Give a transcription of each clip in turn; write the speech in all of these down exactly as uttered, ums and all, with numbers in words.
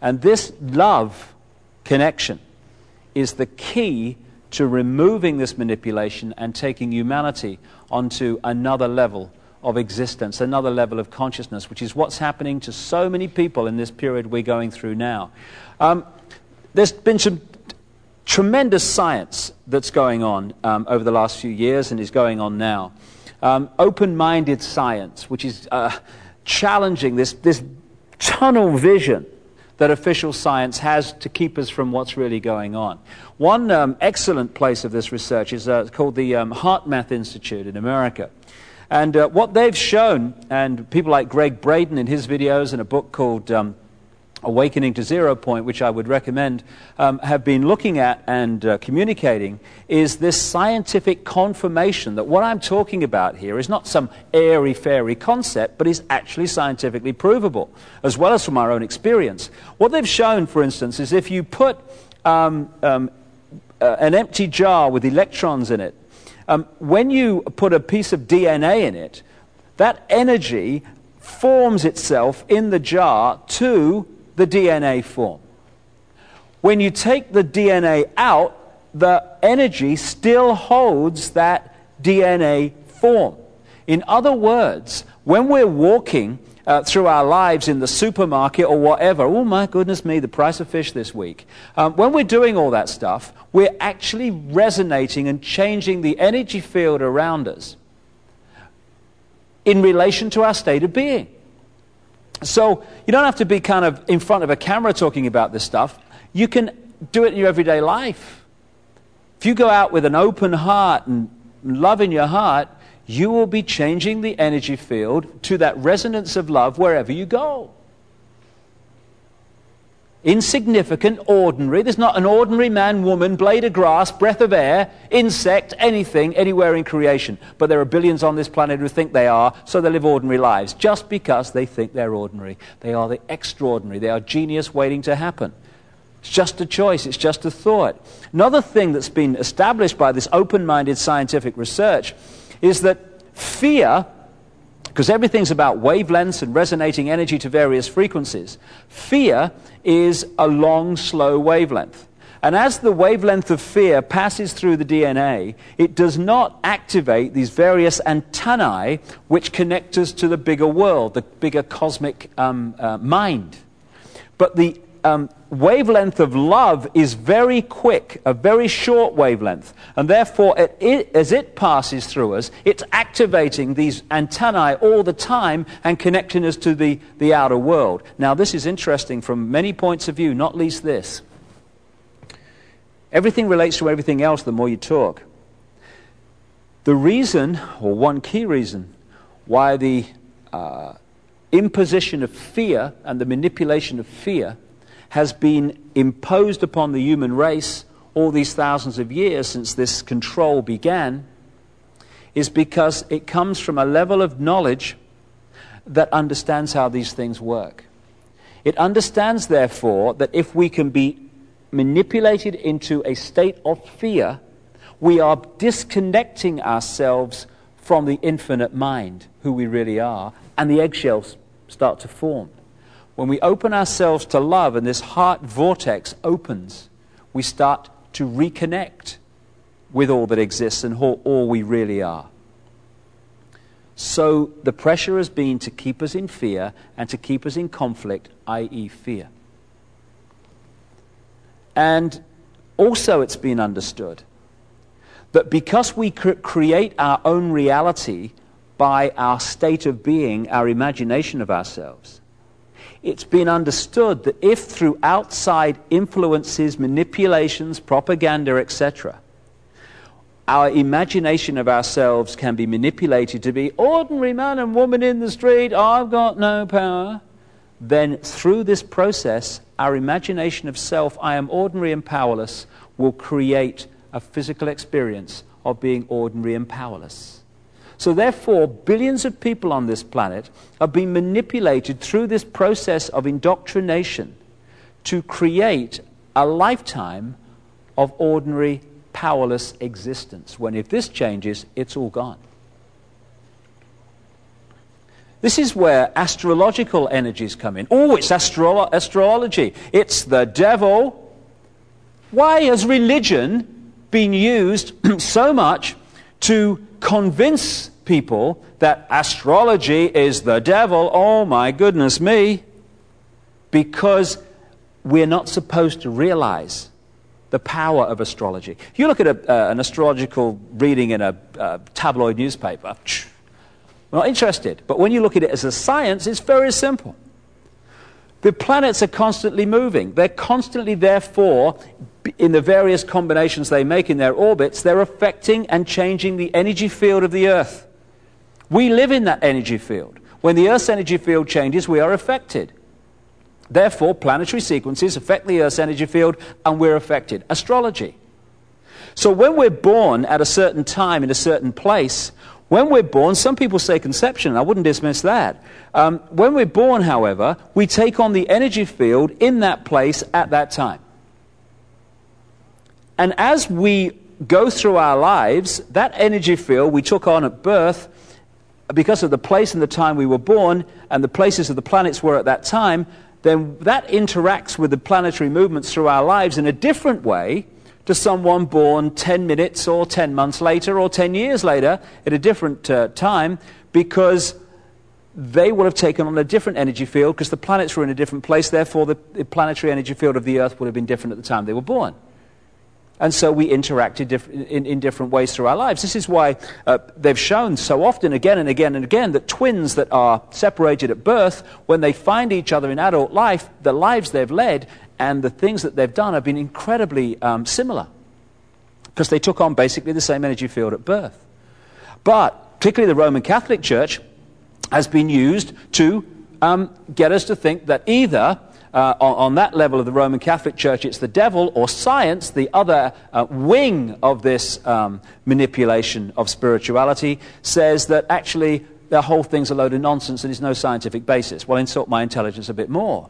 And this love connection is the key to removing this manipulation and taking humanity onto another level of existence, another level of consciousness, which is what's happening to so many people in this period we're going through now. Um, there's been some tremendous science that's going on um, over the last few years and is going on now. Um, open-minded science, which is uh, challenging this, this tunnel vision that official science has to keep us from what's really going on. One um, excellent place of this research is uh, called the um, HeartMath Institute in America. And uh, what they've shown, and people like Greg Braden in his videos and a book called um, Awakening to Zero Point, which I would recommend, um, have been looking at and uh, communicating, is this scientific confirmation that what I'm talking about here is not some airy-fairy concept, but is actually scientifically provable, as well as from our own experience. What they've shown, for instance, is if you put um, um, uh, an empty jar with electrons in it, Um, when you put a piece of D N A in it, that energy forms itself in the jar to the D N A form. When you take the D N A out, the energy still holds that D N A form. In other words, when we're walking uh, through our lives in the supermarket or whatever, oh my goodness me, the price of fish this week. Um, when we're doing all that stuff, we're actually resonating and changing the energy field around us in relation to our state of being. So you don't have to be kind of in front of a camera talking about this stuff. You can do it in your everyday life. If you go out with an open heart and love in your heart, you will be changing the energy field to that resonance of love wherever you go. Insignificant, ordinary. There's not an ordinary man, woman, blade of grass, breath of air, insect, anything, anywhere in creation. But there are billions on this planet who think they are, so they live ordinary lives, just because they think they're ordinary. They are the extraordinary. They are genius waiting to happen. It's just a choice. It's just a thought. Another thing that's been established by this open-minded scientific research is that fear, because everything's about wavelengths and resonating energy to various frequencies, fear is a long, slow wavelength. And as the wavelength of fear passes through the D N A, it does not activate these various antennae which connect us to the bigger world, the bigger cosmic um, uh, mind. But the um, wavelength of love is very quick, a very short wavelength, and therefore it, it, as it passes through us, it's activating these antennae all the time and connecting us to the, the outer world. Now this is interesting from many points of view, not least this. Everything relates to everything else the more you talk. The reason, or one key reason, why the uh, imposition of fear and the manipulation of fear has been imposed upon the human race all these thousands of years since this control began, is because it comes from a level of knowledge that understands how these things work. It understands, therefore, that if we can be manipulated into a state of fear, we are disconnecting ourselves from the infinite mind, who we really are, and the eggshells start to form. When we open ourselves to love and this heart vortex opens, we start to reconnect with all that exists and all, all we really are. So the pressure has been to keep us in fear and to keep us in conflict, that is fear. And also it's been understood that because we cr- create our own reality by our state of being, our imagination of ourselves, it's been understood that if through outside influences, manipulations, propaganda, et cetera, our imagination of ourselves can be manipulated to be ordinary man and woman in the street, I've got no power, then through this process, our imagination of self, I am ordinary and powerless, will create a physical experience of being ordinary and powerless. So therefore, billions of people on this planet have been manipulated through this process of indoctrination to create a lifetime of ordinary, powerless existence, when if this changes, it's all gone. This is where astrological energies come in. Oh, it's astro- astrology. It's the devil. Why has religion been used so much to convince people that astrology is the devil? Oh, my goodness me. Because we're not supposed to realize the power of astrology. If you look at a, uh, an astrological reading in a uh, tabloid newspaper, we're not interested. But when you look at it as a science, it's very simple. The planets are constantly moving. They're constantly, therefore, in the various combinations they make in their orbits, they're affecting and changing the energy field of the Earth. We live in that energy field. When the Earth's energy field changes, we are affected. Therefore, planetary sequences affect the Earth's energy field, and we're affected. Astrology. So when we're born at a certain time in a certain place, when we're born, some people say conception, and I wouldn't dismiss that. Um, when we're born, however, we take on the energy field in that place at that time. And as we go through our lives, that energy field we took on at birth, because of the place and the time we were born, and the places of the planets were at that time, then that interacts with the planetary movements through our lives in a different way to someone born ten minutes or ten months later or ten years later at a different uh, time, because they will have taken on a different energy field because the planets were in a different place. Therefore, the, the planetary energy field of the Earth would have been different at the time they were born. And so we interacted diff- in, in different ways through our lives. This is why uh, they've shown so often, again and again and again, that twins that are separated at birth, when they find each other in adult life, the lives they've led and the things that they've done have been incredibly um, similar, because they took on basically the same energy field at birth. But particularly the Roman Catholic Church has been used to um, get us to think that either Uh, on, on that level of the Roman Catholic Church, it's the devil, or science, the other uh, wing of this um, manipulation of spirituality, says that actually the whole thing's a load of nonsense and there's no scientific basis. Well, insult my intelligence a bit more.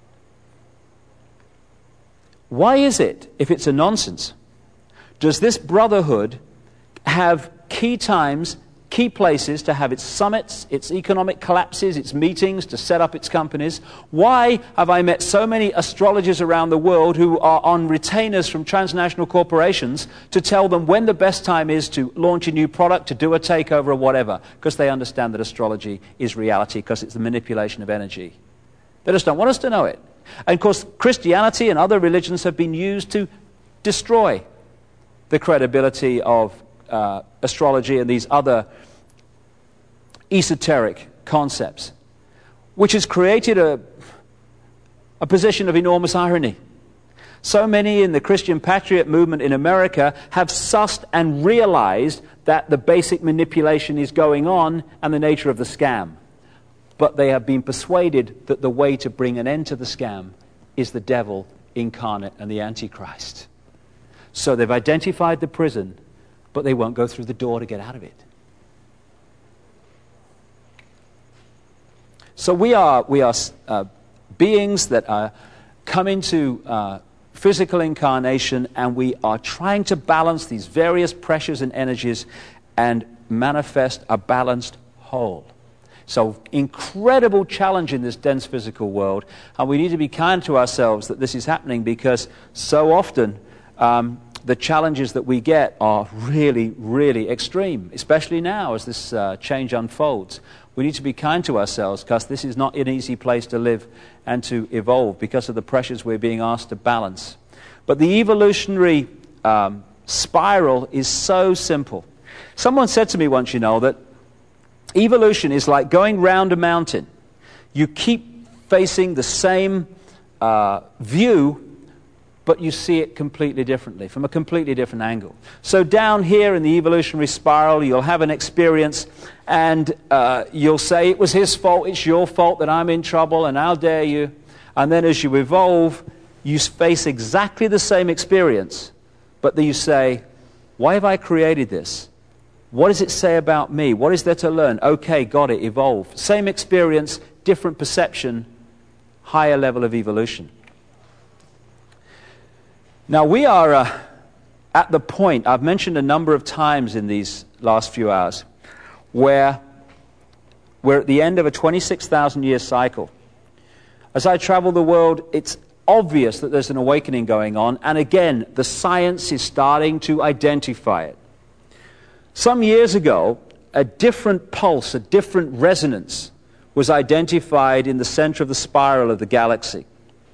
Why is it, if it's a nonsense, does this brotherhood have key times, key places to have its summits, its economic collapses, its meetings, to set up its companies? Why have I met so many astrologers around the world who are on retainers from transnational corporations to tell them when the best time is to launch a new product, to do a takeover or whatever? Because they understand that astrology is reality, because it's the manipulation of energy. They just don't want us to know it. And of course, Christianity and other religions have been used to destroy the credibility of uh, astrology and these other esoteric concepts, which has created a, a position of enormous irony. So many in the Christian Patriot movement in America have sussed and realized that the basic manipulation is going on and the nature of the scam. But they have been persuaded that the way to bring an end to the scam is the devil incarnate and the Antichrist. So they've identified the prison, but they won't go through the door to get out of it. So we are we are uh, beings that are come into uh, physical incarnation, and we are trying to balance these various pressures and energies and manifest a balanced whole. So incredible challenge in this dense physical world, and we need to be kind to ourselves that this is happening, because so often um, the challenges that we get are really, really extreme, especially now as this uh, change unfolds. We need to be kind to ourselves, because this is not an easy place to live and to evolve because of the pressures we're being asked to balance. But the evolutionary um, spiral is so simple. Someone said to me once, you know, that evolution is like going round a mountain. You keep facing the same uh, view, but you see it completely differently, from a completely different angle. So down here in the evolutionary spiral, you'll have an experience, and uh, you'll say, it was his fault, it's your fault that I'm in trouble, and how dare you. And then as you evolve, you face exactly the same experience, but then you say, why have I created this? What does it say about me? What is there to learn? Okay, got it, evolve. Same experience, different perception, higher level of evolution. Now we are uh, at the point, I've mentioned a number of times in these last few hours, where We're at the end of a twenty-six thousand year cycle. As I travel the world, it's obvious that there's an awakening going on, and again, the science is starting to identify it. Some years ago, a different pulse, a different resonance was identified in the center of the spiral of the galaxy.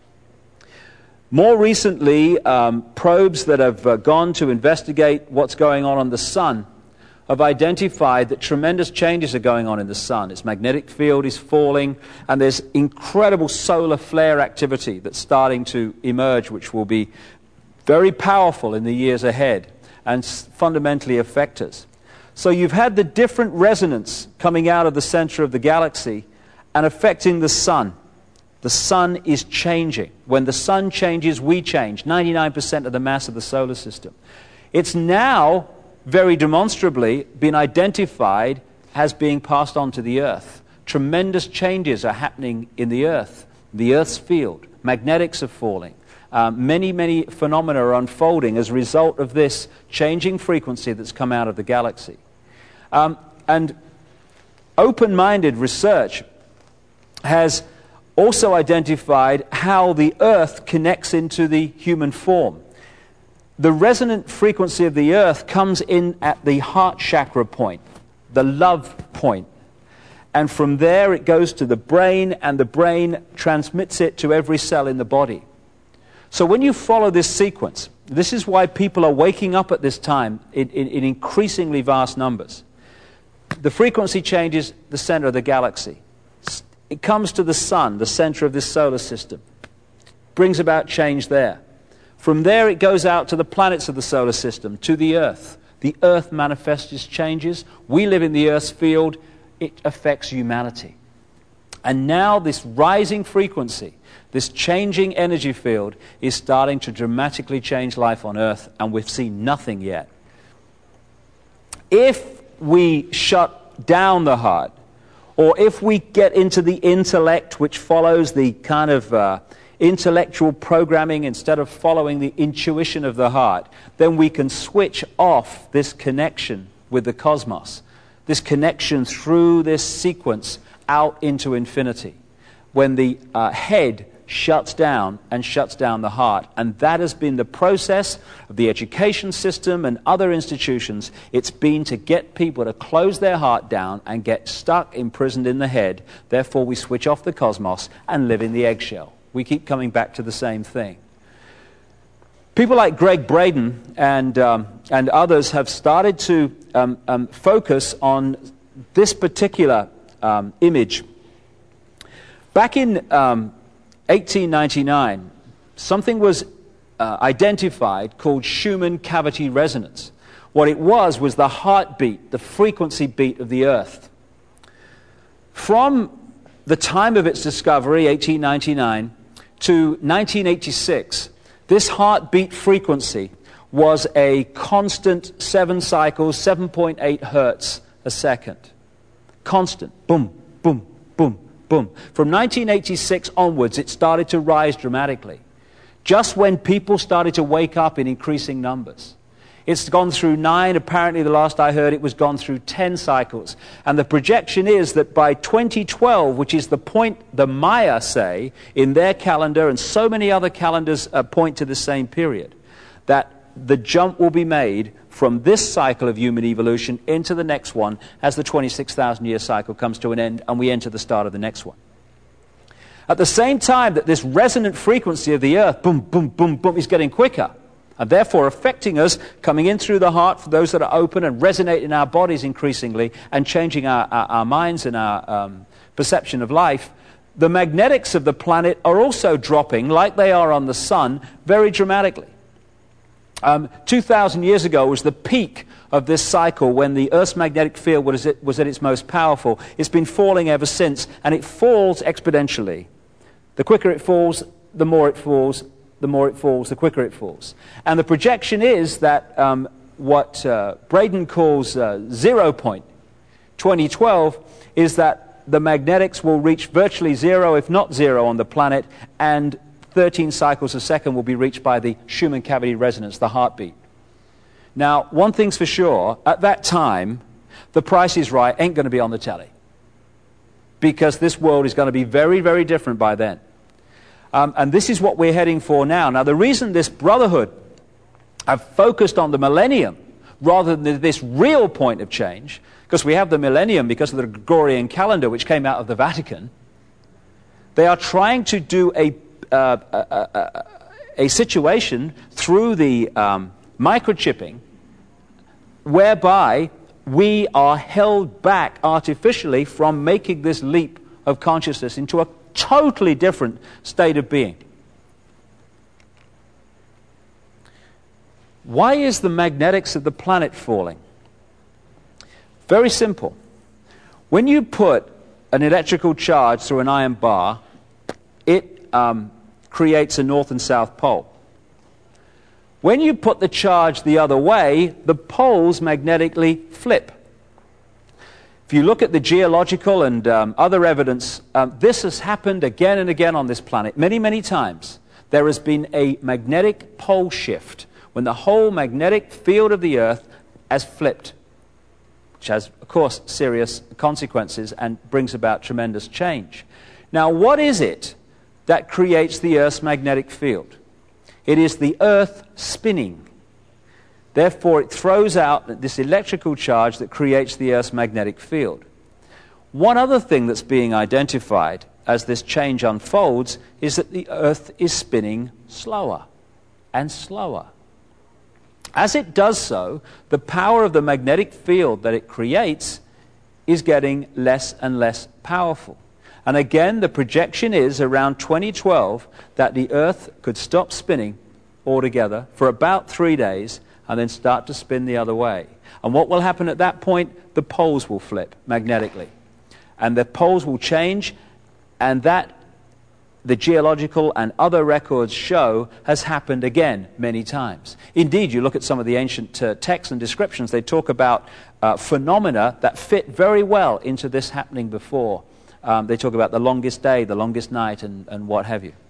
More recently, um, probes that have uh, gone to investigate what's going on on the sun have identified that tremendous changes are going on in the sun. Its magnetic field is falling, and there's incredible solar flare activity that's starting to emerge, which will be very powerful in the years ahead and fundamentally affect us. So you've had the different resonance coming out of the center of the galaxy and affecting the sun. The sun is changing. When the sun changes, we change. ninety-nine percent of the mass of the solar system. It's now very demonstrably been identified as being passed on to the Earth. Tremendous changes are happening in the Earth, the Earth's field. Magnetics are falling. Um, many, many phenomena are unfolding as a result of this changing frequency that's come out of the galaxy. Um, and open-minded research has also identified how the Earth connects into the human form. The resonant frequency of the Earth comes in at the heart chakra point, the love point. And from there it goes to the brain, and the brain transmits it to every cell in the body. So when you follow this sequence, this is why people are waking up at this time in, in, in increasingly vast numbers. The frequency changes the center of the galaxy. It comes to the sun, the center of this solar system. Brings about change there. From there it goes out to the planets of the solar system, to the Earth. The Earth manifests its changes. We live in the Earth's field. It affects humanity. And now this rising frequency, this changing energy field, is starting to dramatically change life on Earth, and we've seen nothing yet. If we shut down the heart, or if we get into the intellect, which follows the kind of uh, intellectual programming instead of following the intuition of the heart, then we can switch off this connection with the cosmos, this connection through this sequence out into infinity, when the uh, head shuts down and shuts down the heart. And that has been the process of the education system and other institutions. It's been to get people to close their heart down and get stuck, imprisoned in the head. Therefore, we switch off the cosmos and live in the eggshell. We keep coming back to the same thing. People like Gregg Braden and, um, and others have started to um, um, focus on this particular um, image. Back in um, eighteen ninety-nine, something was uh, identified called Schumann cavity resonance. What it was was the heartbeat, the frequency beat of the Earth. From the time of its discovery, eighteen ninety-nine, to nineteen eighty-six, this heartbeat frequency was a constant seven cycles, seven point eight hertz a second. Constant. Boom, boom, boom, boom. From nineteen eighty-six onwards, it started to rise dramatically. Just when people started to wake up in increasing numbers. It's gone through nine. Apparently, the last I heard, it was gone through ten cycles. And the projection is that by twenty twelve, which is the point the Maya say in their calendar, and so many other calendars uh, point to the same period, that the jump will be made from this cycle of human evolution into the next one as the twenty-six thousand year cycle comes to an end and we enter the start of the next one. At the same time that this resonant frequency of the Earth, boom, boom, boom, boom, is getting quicker, and therefore affecting us, coming in through the heart for those that are open and resonate in our bodies increasingly and changing our, our, our minds and our um, perception of life, the magnetics of the planet are also dropping, like they are on the sun, very dramatically. Um, two thousand years ago was the peak of this cycle when the Earth's magnetic field was at, was at its most powerful. It's been falling ever since, and it falls exponentially. The quicker it falls, the more it falls, the more it falls, the quicker it falls. And the projection is that um, what uh, Braden calls uh, zero point, twenty twelve, is that the magnetics will reach virtually zero, if not zero, on the planet, and thirteen cycles a second will be reached by the Schumann cavity resonance, the heartbeat. Now, one thing's for sure, at that time, The Price is Right ain't going to be on the telly. because this world is going to be very, very different by then. Um, and this is what we're heading for now. Now, the reason this brotherhood have focused on the millennium rather than this real point of change, because we have the millennium because of the Gregorian calendar, which came out of the Vatican, they are trying to do a, uh, a, a, a situation through the um, microchipping whereby we are held back artificially from making this leap of consciousness into a totally different state of being. Why is the magnetics of the planet falling? Very simple. When you put an electrical charge through an iron bar, it um, creates a north and south pole. When you put the charge the other way, the poles magnetically flip. If you look at the geological and um, other evidence, um, this has happened again and again on this planet, many, many times. There has been a magnetic pole shift when the whole magnetic field of the Earth has flipped, which has, of course, serious consequences and brings about tremendous change. Now, what is it that creates the Earth's magnetic field? It is the Earth spinning. Therefore, it throws out this electrical charge that creates the Earth's magnetic field. One other thing that's being identified as this change unfolds is that the Earth is spinning slower and slower. As it does so, the power of the magnetic field that it creates is getting less and less powerful. And again, the projection is around twenty twelve that the Earth could stop spinning altogether for about three days and then start to spin the other way. And what will happen at that point? The poles will flip magnetically. And the poles will change, and that, the geological and other records show, has happened again many times. Indeed, you look at some of the ancient uh, texts and descriptions, they talk about uh, phenomena that fit very well into this happening before. Um, they talk about the longest day, the longest night, and, and what have you.